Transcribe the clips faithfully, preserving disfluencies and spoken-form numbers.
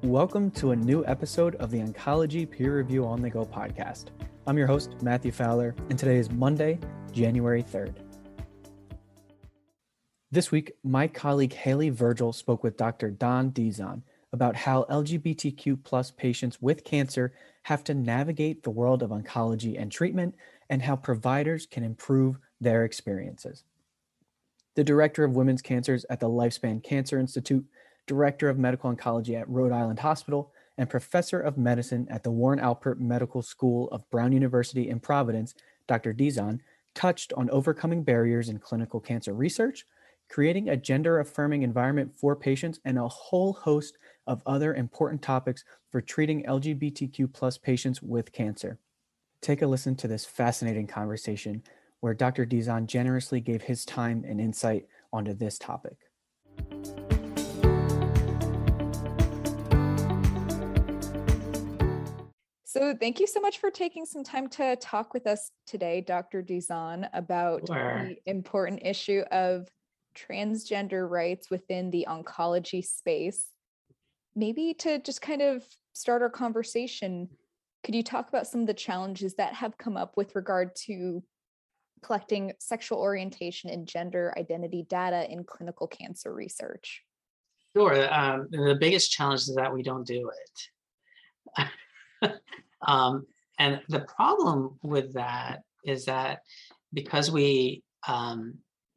Welcome to a new episode of the Oncology Peer Review on the Go podcast. I'm your host, Matthew Fowler, and today is Monday, January third. This week, my colleague Haley Virgil spoke with Doctor Don Dizon about how L G B T Q plus patients with cancer have to navigate the world of oncology and treatment, and how providers can improve their experiences. The director of women's cancers at the Lifespan Cancer Institute, director of medical oncology at Rhode Island Hospital, and professor of medicine at the Warren Alpert Medical School of Brown University in Providence, Doctor Dizon touched on overcoming barriers in clinical cancer research, creating a gender-affirming environment for patients, and a whole host of other important topics for treating L G B T Q plus patients with cancer. Take a listen to this fascinating conversation where Doctor Dizon generously gave his time and insight onto this topic. So thank you so much for taking some time to talk with us today, Doctor Dizon, about Sure. the important issue of transgender rights within the oncology space. Maybe to just kind of start our conversation, could you talk about some of the challenges that have come up with regard to collecting sexual orientation and gender identity data in clinical cancer research? Sure. Um, the biggest challenge is that we don't do it. um, and the problem with that is that because we um,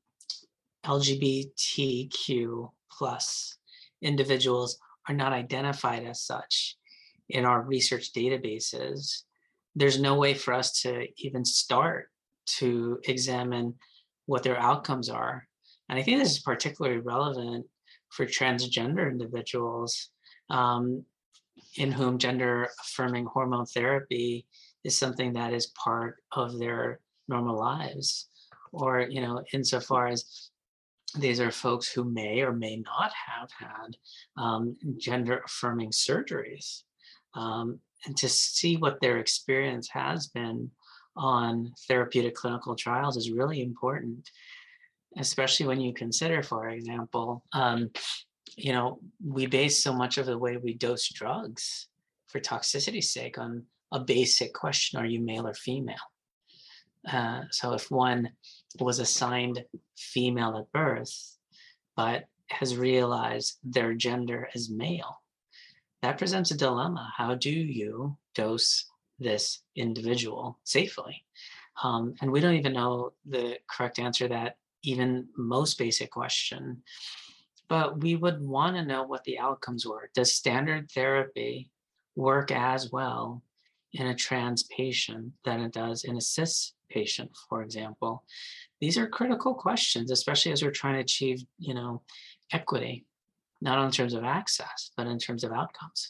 L G B T Q plus individuals are not identified as such in our research databases, there's no way for us to even start to examine what their outcomes are. And I think this is particularly relevant for transgender individuals, um, in whom gender affirming hormone therapy is something that is part of their normal lives. Or, you know, insofar as these are folks who may or may not have had um, gender affirming surgeries. Um, and to see what their experience has been on therapeutic clinical trials is really important, especially when you consider, for example, um, you know, we base so much of the way we dose drugs for toxicity's sake on a basic question: are you male or female? Uh, so if one was assigned female at birth, but has realized their gender as male, that presents a dilemma. How do you dose this individual safely? Um, and we don't even know the correct answer to that even most basic question. But we would want to know what the outcomes were. Does standard therapy work as well in a trans patient than it does in a cis patient, for example? These are critical questions, especially as we're trying to achieve, you know, equity, not in terms of access, but in terms of outcomes.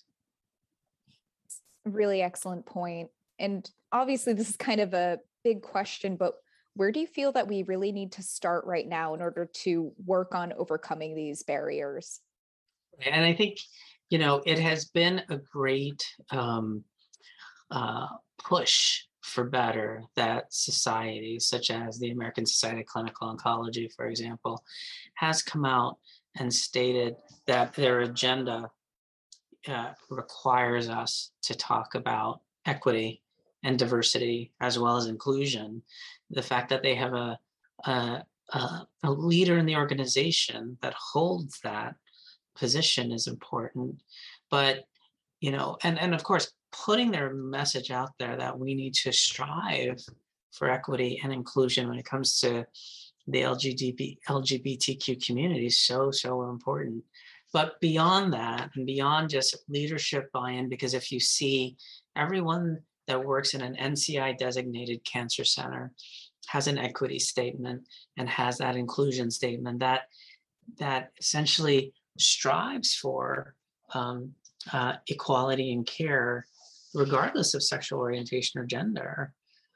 Really excellent point. And obviously this is kind of a big question, but where do you feel that we really need to start right now in order to work on overcoming these barriers? And I think, you know, it has been a great um, uh, push for better that societies such as the American Society of Clinical Oncology, for example, has come out and stated that their agenda uh, requires us to talk about equity and diversity as well as inclusion. The fact that they have a, a, a, a leader in the organization that holds that position is important. But, you know, and, and of course, putting their message out there that we need to strive for equity and inclusion when it comes to the L G B T Q community is so, so important. But beyond that, and beyond just leadership buy-in, because if you see everyone that works in an N C I designated cancer center has an equity statement and has that inclusion statement that that essentially strives for um, uh, equality in care, regardless of sexual orientation or gender.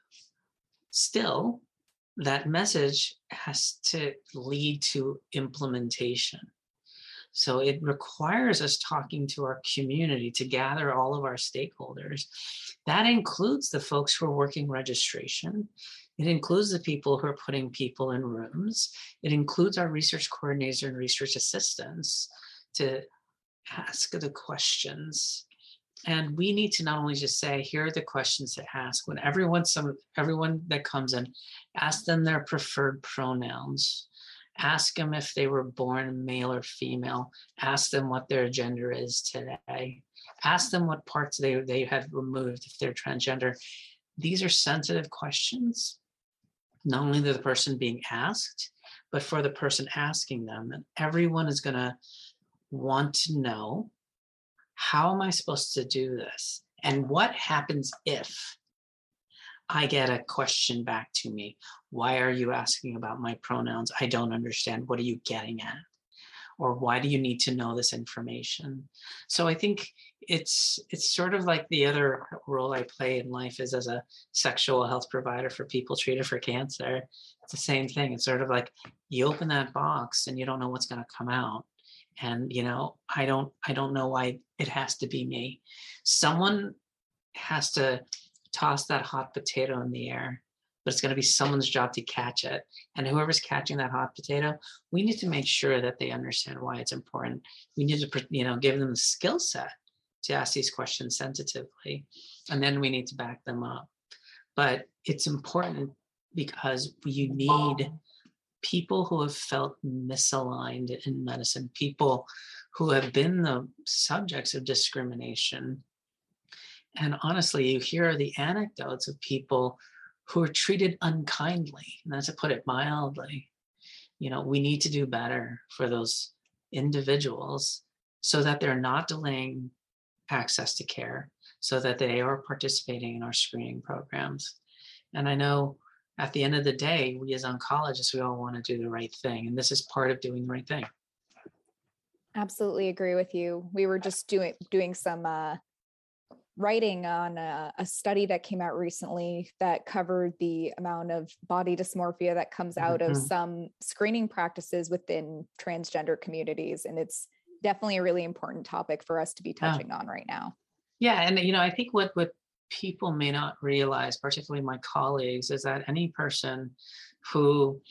Still, that message has to lead to implementation. So it requires us talking to our community to gather all of our stakeholders. That includes the folks who are working registration. It includes the people who are putting people in rooms. It includes our research coordinators and research assistants to ask the questions. And we need to not only just say, here are the questions to ask. When everyone, some everyone that comes in, ask them their preferred pronouns. Ask them if they were born male or female. Ask them what their gender is today. Ask them what parts they, they have removed if they're transgender. These are sensitive questions, not only to the person being asked, but for the person asking them. And everyone is going to want to know, how am I supposed to do this? And what happens if I get a question back to me? Why are you asking about my pronouns? I don't understand. What are you getting at? Or why do you need to know this information? So I think it's it's sort of like the other role I play in life is as a sexual health provider for people treated for cancer. It's the same thing. It's sort of like you open that box and you don't know what's going to come out. And you know, I don't I don't know why it has to be me. Someone has to toss that hot potato in the air, but it's going to be someone's job to catch it. And whoever's catching that hot potato, we need to make sure that they understand why it's important. We need to, you know, give them the skill set to ask these questions sensitively, and then we need to back them up. But it's important because you need people who have felt misaligned in medicine, people who have been the subjects of discrimination. And honestly, you hear the anecdotes of people who are treated unkindly, and that's to put it mildly. You know, we need to do better for those individuals so that they're not delaying access to care, so that they are participating in our screening programs. And I know at the end of the day, we as oncologists, we all want to do the right thing. And this is part of doing the right thing. Absolutely agree with you. We were just doing doing some uh, writing on a, a study that came out recently that covered the amount of body dysmorphia that comes out mm-hmm. of some screening practices within transgender communities. And it's definitely a really important topic for us to be touching yeah. on right now. Yeah. And, you know, I think what, what people may not realize, particularly my colleagues, is that any person who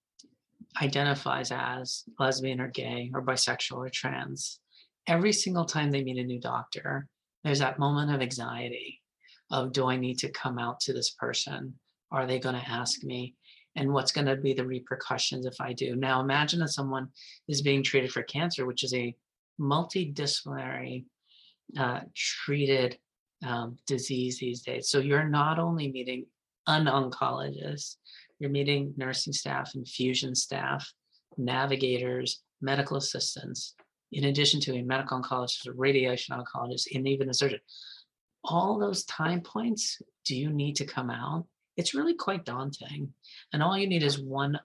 identifies as lesbian or gay or bisexual or trans, every single time they meet a new doctor, there's that moment of anxiety of, do I need to come out to this person? Are they going to ask me? And what's going to be the repercussions if I do? Now, imagine that someone is being treated for cancer, which is a multidisciplinary uh, treated um, disease these days. So you're not only meeting an oncologist, you're meeting nursing staff, infusion staff, navigators, medical assistants, in addition to a medical oncologist, a radiation oncologist, and even a surgeon. All those time points, do you need to come out? It's really quite daunting. And all you need is one,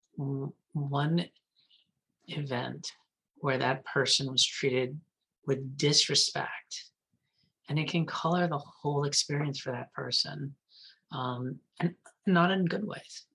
one event where that person was treated with disrespect, and it can color the whole experience for that person, um, and not in good ways.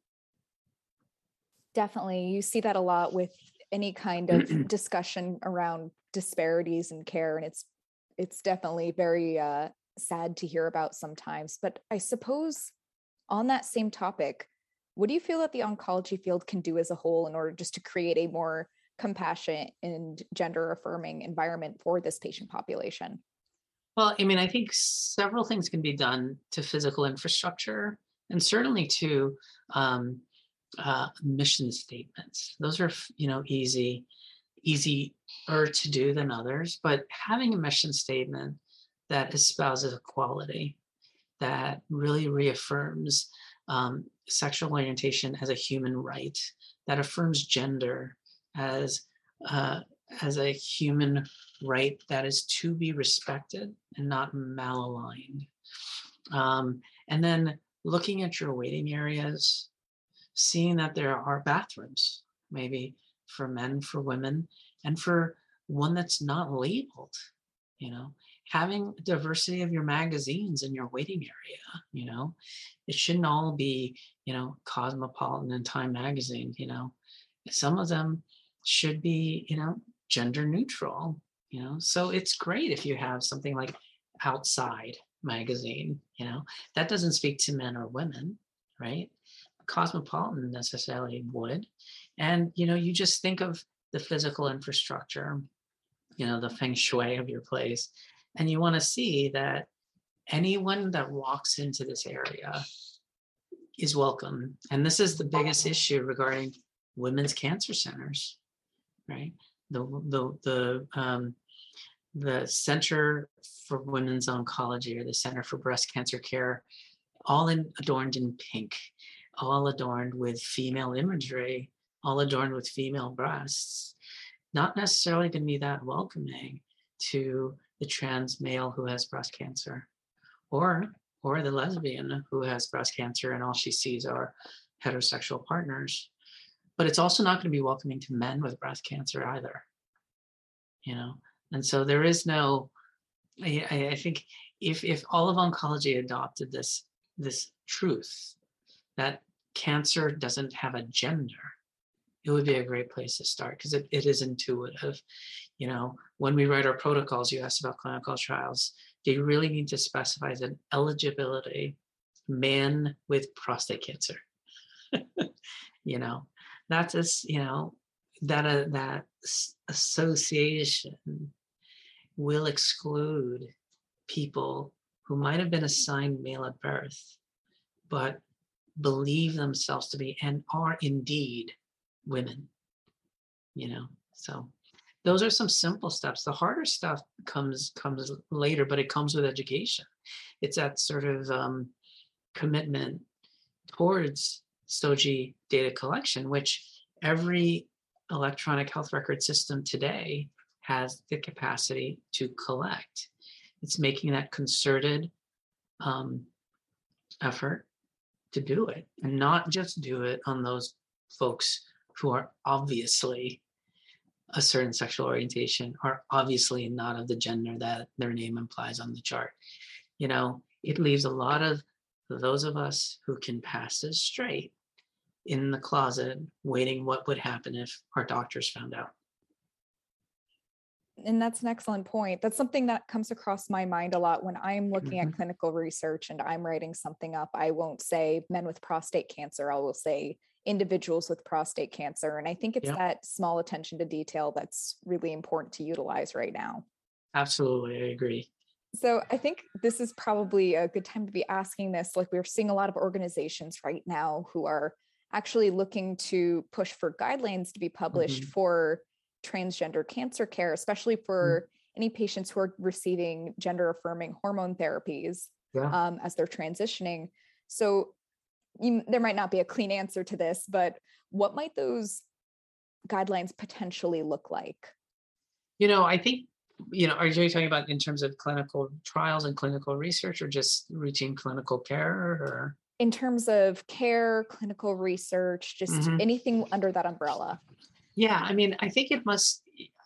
Definitely. You see that a lot with any kind of discussion around disparities in care. And it's, it's definitely very uh, sad to hear about sometimes. But I suppose on that same topic, what do you feel that the oncology field can do as a whole in order just to create a more compassionate and gender affirming environment for this patient population? Well, I mean, I think several things can be done to physical infrastructure, and certainly to um, uh, mission statements. Those are, you know, easy, easier to do than others, but having a mission statement that espouses equality, that really reaffirms um, sexual orientation as a human right, that affirms gender as uh, as a human right that is to be respected and not malaligned. Um, and then looking at your waiting areas, seeing that there are bathrooms, maybe for men, for women, and for one that's not labeled, you know, having diversity of your magazines in your waiting area, you know, it shouldn't all be, you know, Cosmopolitan and Time magazine, you know, some of them should be, you know, gender neutral, you know, so it's great if you have something like Outside magazine, you know, that doesn't speak to men or women, right? Cosmopolitan necessarily would. And, you know, you just think of the physical infrastructure. you know, the feng shui of your place. And you want to see that anyone that walks into this area is welcome. And this is the biggest issue regarding women's cancer centers, right? The the the um, the Center for Women's Oncology, or the Center for Breast Cancer Care, all in, adorned in pink, all adorned with female imagery, all adorned with female breasts, not necessarily going to be that welcoming to the trans male who has breast cancer, or or the lesbian who has breast cancer and all she sees are heterosexual partners. But it's also not going to be welcoming to men with breast cancer either, you know. And so there is no, I, I think if if all of oncology adopted this this truth that cancer doesn't have a gender, it would be a great place to start, because it, it is intuitive. You know, when we write our protocols, you asked about clinical trials, they really need to specify that eligibility, man with prostate cancer. You know, that's just, you know, that uh, that association will exclude people who might have been assigned male at birth, but believe themselves to be and are indeed women, you know. So those are some simple steps. The harder stuff comes comes later, but it comes with education. It's that sort of um, commitment towards S O G I data collection, which every electronic health record system today has the capacity to collect. It's making that concerted um, effort to do it, and not just do it on those folks who are obviously a certain sexual orientation, are obviously not of the gender that their name implies on the chart. You know, it leaves a lot of those of us who can pass as straight in the closet, waiting what would happen if our doctors found out. And that's an excellent point. That's something that comes across my mind a lot when I'm looking Mhm. at clinical research and I'm writing something up. I won't say men with prostate cancer. I will say individuals with prostate cancer. And I think it's Yep. that small attention to detail that's really important to utilize right now. Absolutely, I agree. So I think this is probably a good time to be asking this. Like, we're seeing a lot of organizations right now who are actually looking to push for guidelines to be published Mhm. for transgender cancer care, especially for any patients who are receiving gender affirming hormone therapies Yeah. um, as they're transitioning. So you, there might not be a clean answer to this, but what might those guidelines potentially look like? You know, I think, you know, are you talking about in terms of clinical trials and clinical research, or just routine clinical care, or? In terms of care, clinical research, just Mhm. anything under that umbrella? Yeah, I mean, I think it must,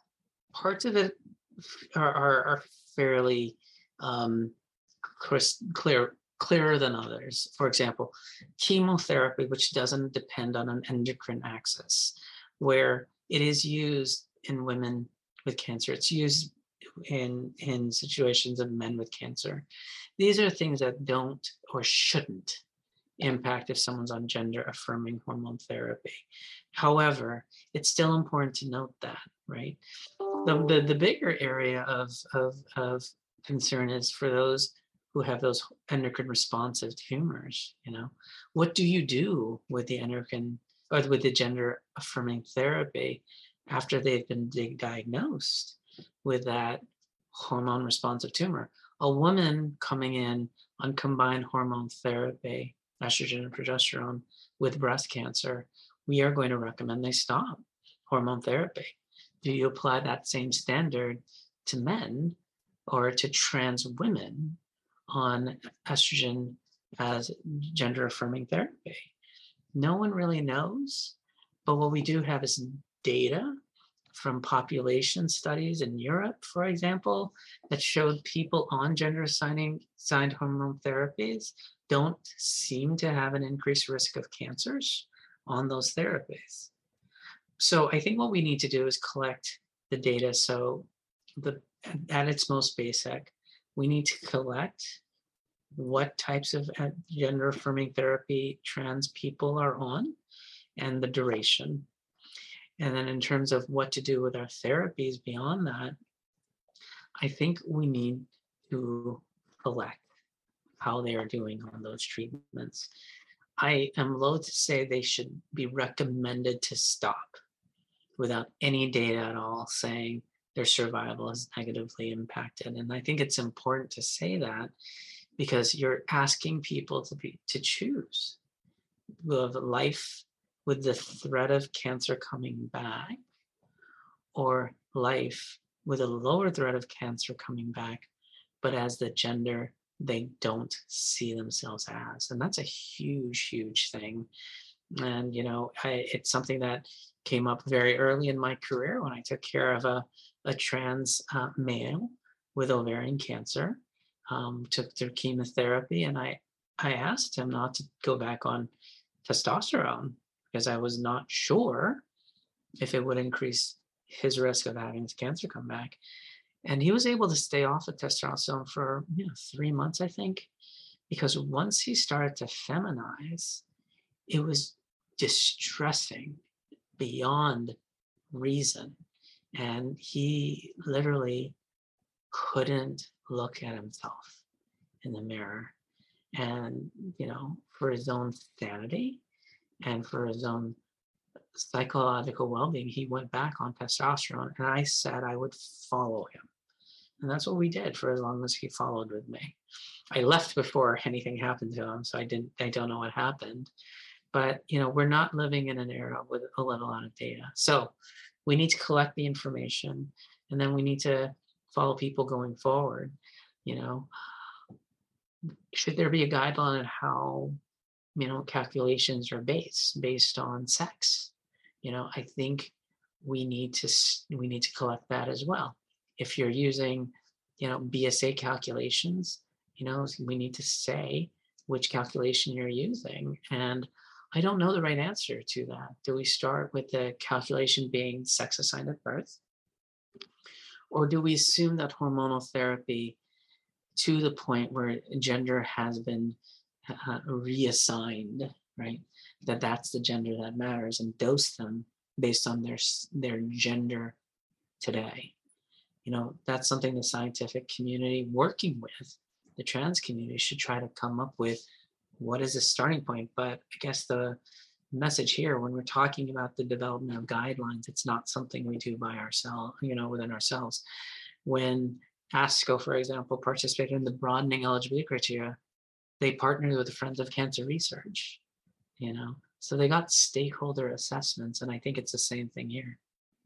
parts of it are, are, are fairly um, cris- clear, clearer than others. For example, chemotherapy, which doesn't depend on an endocrine axis, where it is used in women with cancer. It's used in, in situations of men with cancer. These are things that don't or shouldn't impact if someone's on gender affirming hormone therapy. However, it's still important to note that, right? The, the, the bigger area of, of, of concern is for those who have those endocrine responsive tumors. You know, what do you do with the endocrine or with the gender affirming therapy after they've been diagnosed with that hormone responsive tumor? A woman coming in on combined hormone therapy, estrogen and progesterone, with breast cancer, we are going to recommend they stop hormone therapy. Do you apply that same standard to men or to trans women on estrogen as gender affirming therapy? No one really knows, but what we do have is data from population studies in Europe, for example, that showed people on gender assigning assigned hormone therapies don't seem to have an increased risk of cancers on those therapies. So I think what we need to do is collect the data. So the at its most basic, we need to collect what types of gender affirming therapy trans people are on and the duration. And then in terms of what to do with our therapies beyond that, I think we need to collect how they are doing on those treatments. I am loath to say they should be recommended to stop without any data at all saying their survival is negatively impacted. And I think it's important to say that because you're asking people to be to choose live life with the threat of cancer coming back or life with a lower threat of cancer coming back, but as the gender they don't see themselves as. And that's a huge, huge thing. And, you know, I, it's something that came up very early in my career when I took care of a, a trans uh, male with ovarian cancer, um, took through chemotherapy. And I, I asked him not to go back on testosterone because I was not sure if it would increase his risk of having his cancer come back. And he was able to stay off of testosterone for you know, three months, I think, because once he started to feminize, it was distressing beyond reason. And he literally couldn't look at himself in the mirror. And, you know, for his own sanity and for his own psychological well-being, he went back on testosterone. And I said I would follow him. And that's what we did for as long as he followed with me. I left before anything happened to him, so I didn't, I don't know what happened. But, you know, we're not living in an era with a little amount of data. So we need to collect the information and then we need to follow people going forward. You know, should there be a guideline on how, you know, calculations are based, based on sex? You know, I think we need to, we need to collect that as well. If you're using, you know, B S A calculations, you know, we need to say which calculation you're using. And I don't know the right answer to that. Do we start with the calculation being sex assigned at birth? Or do we assume that hormonal therapy to the point where gender has been uh, reassigned, right? That that's the gender that matters and dose them based on their, their gender today. You know, that's something the scientific community working with the trans community should try to come up with. What is the starting point? But I guess the message here, when we're talking about the development of guidelines, it's not something we do by ourselves, you know, within ourselves. When ASCO, for example, participated in the broadening eligibility criteria, they partnered with the Friends of Cancer Research, you know, so they got stakeholder assessments. And I think it's the same thing here.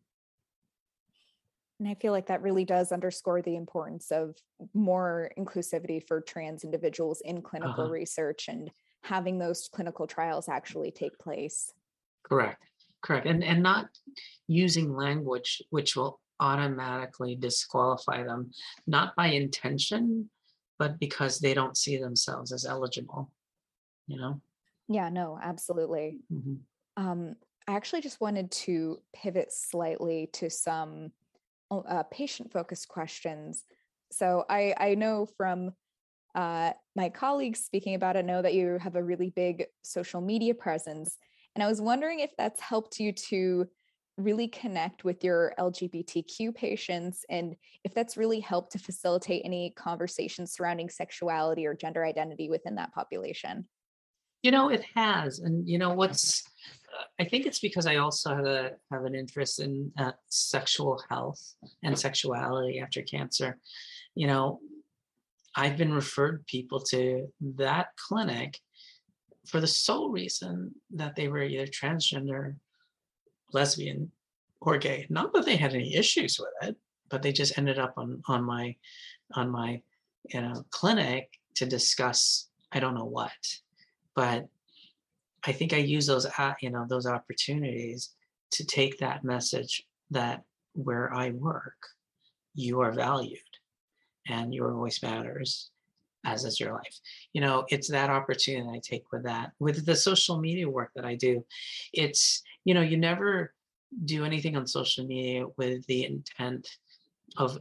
And I feel like that really does underscore the importance of more inclusivity for trans individuals in clinical Uh-huh. research and having those clinical trials actually take place. Correct, correct. And, and not using language which will automatically disqualify them, not by intention, but because they don't see themselves as eligible, you know? Yeah, no, absolutely. Mm-hmm. Um, I actually just wanted to pivot slightly to some uh, patient-focused questions. So I, I know from uh, my colleagues speaking about it, know that you have a really big social media presence. And I was wondering if that's helped you to really connect with your L G B T Q patients and if that's really helped to facilitate any conversations surrounding sexuality or gender identity within that population. You know, it has. And, you know, what's, uh, I think it's because I also have a have an interest in uh, sexual health and sexuality after cancer. You know, I've been referred people to that clinic for the sole reason that they were either transgender, lesbian, or gay. Not that they had any issues with it, but they just ended up on on my on my you know clinic to discuss I don't know what. But I think I use those uh, you know those opportunities to take that message that where I work, you are valued and your voice matters, as is your life. You know, it's that opportunity I take with that. With the social media work that I do, it's, you know, you never do anything on social media with the intent of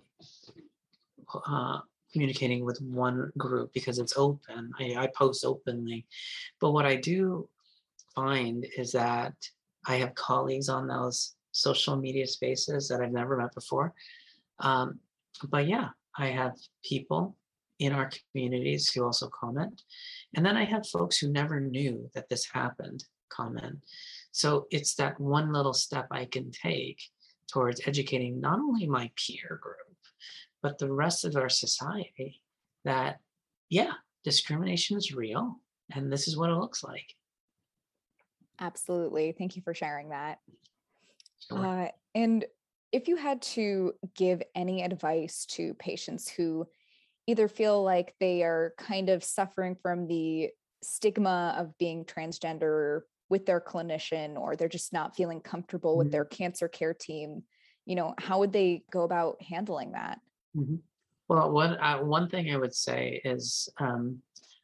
uh, communicating with one group because it's open. I, I post openly. But what I do find is that I have colleagues on those social media spaces that I've never met before. Um, But yeah, I have people in our communities who also comment. And then I have folks who never knew that this happened comment. So it's that one little step I can take towards educating not only my peer group, but the rest of our society that, yeah, discrimination is real and this is what it looks like. Absolutely. Thank you for sharing that. Sure. Uh, and if you had to give any advice to patients who either feel like they are kind of suffering from the stigma of being transgender with their clinician, or they're just not feeling comfortable with Mhm. their cancer care team, you know, how would they go about handling that? Mhm. Well, what uh, one thing I would say is um,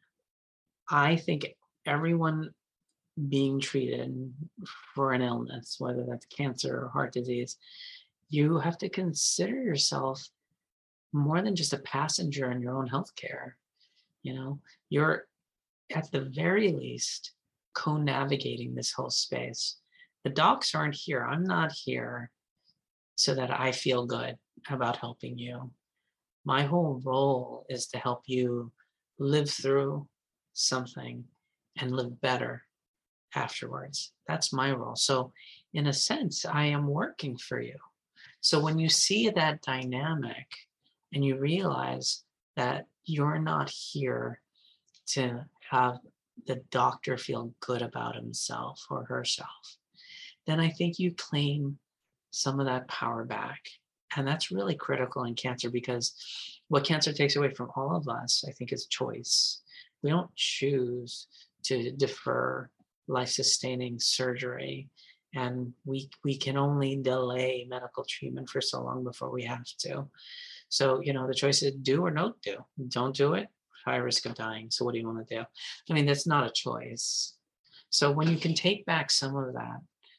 I think everyone being treated for an illness, whether that's cancer or heart disease, you have to consider yourself more than just a passenger in your own healthcare. You know, you're at the very least co-navigating this whole space. The docs aren't here. I'm not here so that I feel good about helping you. My whole role is to help you live through something and live better afterwards. That's my role. So, in a sense, I am working for you. So, when you see that dynamic and you realize that you're not here to have the doctor feel good about himself or herself, then I think you claim some of that power back. And that's really critical in cancer because what cancer takes away from all of us, I think, is choice. We don't choose to defer life sustaining surgery. And we, we can only delay medical treatment for so long before we have to. So, you know, the choice is do or don't do. Don't do it, high risk of dying. So, what do you want to do? I mean, that's not a choice. So, when you can take back some of that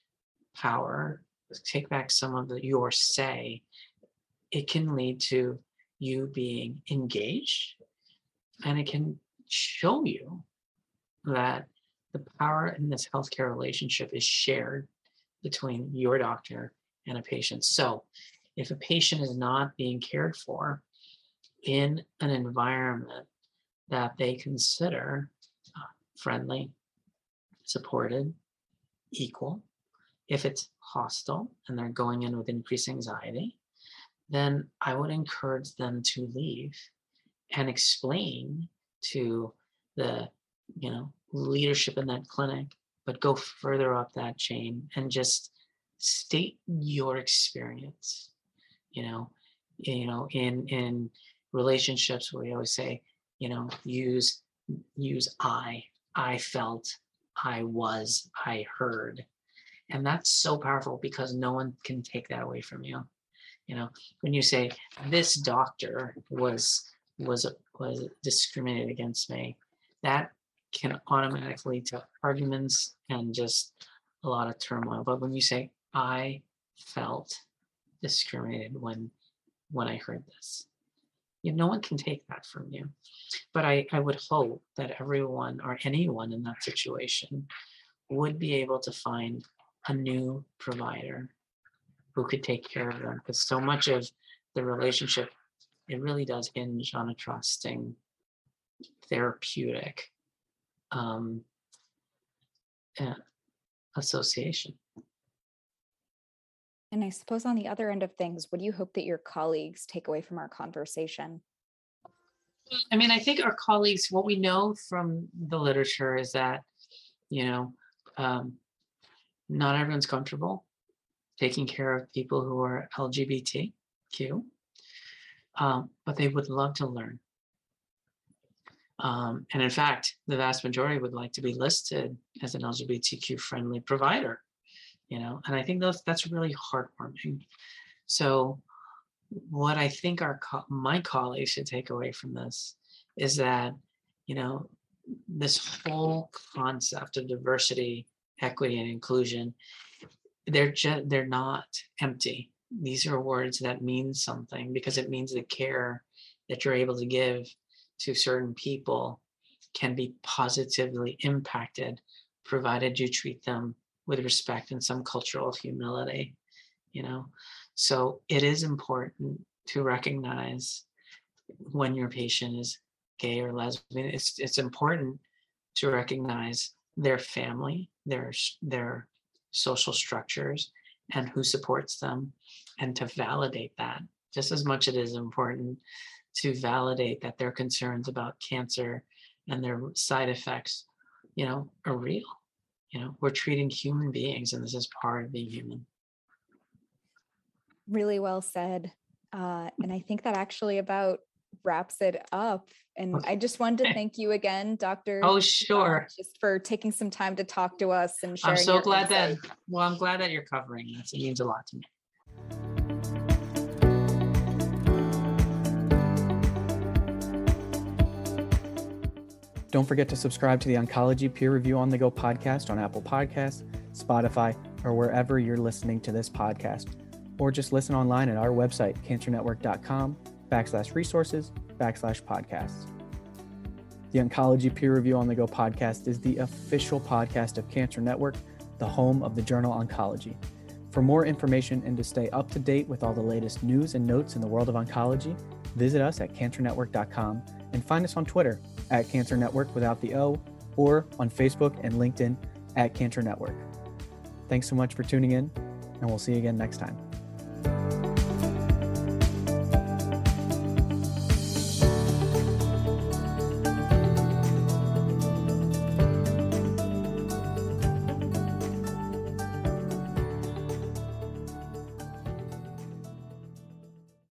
power, take back some of the, your say, it can lead to you being engaged and it can show you that the power in this healthcare relationship is shared between your doctor and a patient. So if a patient is not being cared for in an environment that they consider uh, friendly, supported, equal, if it's hostile and they're going in with increased anxiety, then I would encourage them to leave and explain to the, you know, leadership in that clinic, but go further up that chain and just state your experience. You know, you know, in in relationships where we always say, you know, use use I, I felt, I was, I heard. And that's so powerful because no one can take that away from you. You know, when you say this doctor was was was discriminated against me, that can automatically lead to arguments and just a lot of turmoil. But when you say I felt discriminated when when I heard this, you know, no one can take that from you. But I, I would hope that everyone or anyone in that situation would be able to find a new provider who could take care of them, because so much of the relationship, it really does hinge on a trusting, therapeutic um, uh, association. And I suppose on the other end of things, what do you hope that your colleagues take away from our conversation? I mean, I think our colleagues, what we know from the literature is that, you know, um, not everyone's comfortable taking care of people who are L G B T Q, um, but they would love to learn. Um, and in fact, the vast majority would like to be listed as an L G B T Q friendly provider, you know, and I think those, that's really heartwarming. So what I think our co- my colleagues should take away from this is that, you know, this whole concept of diversity, equity, and inclusion, they're just they're not empty. These are words that mean something because it means the care that you're able to give to certain people can be positively impacted, provided you treat them with respect and some cultural humility, you know. So it is important to recognize when your patient is gay or lesbian. It's it's important to recognize their family, their their social structures, and who supports them, and to validate that just as much as it is important to validate that their concerns about cancer and their side effects, you know, are real. You know, we're treating human beings, and this is part of being human. Really well said. Uh, and I think that actually about wraps it up. And I just wanted to thank you again, Doctor Oh, sure. just for taking some time to talk to us and sharing. I'm so your glad insight. that, well, I'm glad that you're covering this. It means a lot to me. Don't forget to subscribe to the Oncology Peer Review on the Go podcast on Apple Podcasts, Spotify, or wherever you're listening to this podcast. Or just listen online at our website, cancernetwork.com backslash resources backslash podcasts. The Oncology Peer Review on the Go podcast is the official podcast of Cancer Network, the home of the journal Oncology. For more information and to stay up to date with all the latest news and notes in the world of oncology, visit us at cancer network dot com and find us on Twitter at Cancer Network without the O, or on Facebook and LinkedIn at Cancer Network. Thanks so much for tuning in, and we'll see you again next time.